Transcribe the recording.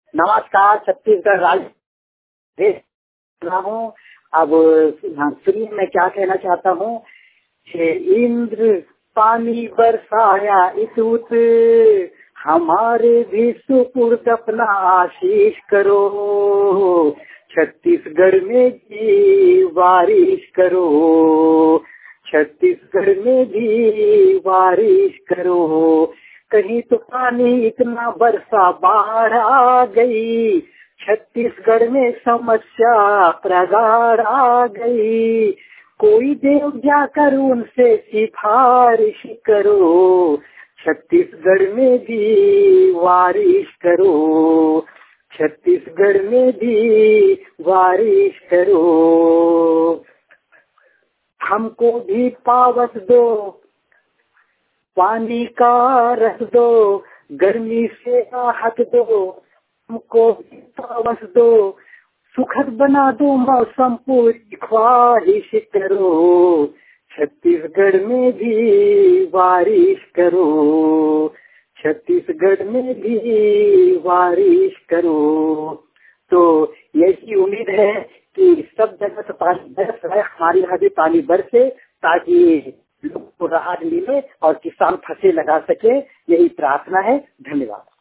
नमस्कार, छत्तीसगढ़ राज्य रहा हूँ। अब सुनिए, मैं क्या कहना चाहता हूँ। इंद्र पानी बरसाया इस उत, हमारे भी सुपुर्द अपना आशीष करो। छत्तीसगढ़ में भी बारिश करो, छत्तीसगढ़ में भी बारिश करो। कहीं तो पानी इतना बरसा बाढ़ आ गई, छत्तीसगढ़ में समस्या प्रगाढ़ आ गई। कोई देव जाकर उनसे सिफारिश करो, छत्तीसगढ़ में भी बारिश करो, छत्तीसगढ़ में भी बारिश करो। हमको भी पावत दो, पानी का रस दो, गर्मी से राहत दो। हमको भी पावत दो, सुखद बना दो मौसम, पूरी ख्वाहिश करो। छत्तीसगढ़ में भी बारिश करो, छत्तीसगढ़ में भी बारिश करो। तो यही उम्मीद है कि सब जगह से पानी बरस रहा है, हमारे यहाँ भी पानी बरसे, ताकि लोग को राहत मिले और किसान फसल लगा सके। यही प्रार्थना है। धन्यवाद।